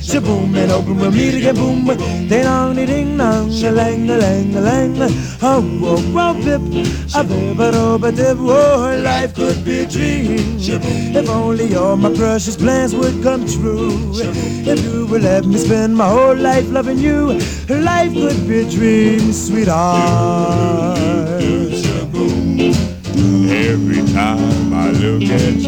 Shaboom and open we'll meet again. Boom, ding dong, ding dong, a lang, a lang, a lang. Oh, oh, oh, bip, a bip, a dip, a dip. Oh, life could be a dream. If only all my precious plans would come true. If you would let me spend my whole life loving you, life could be a dream, sweetheart. Every time I look at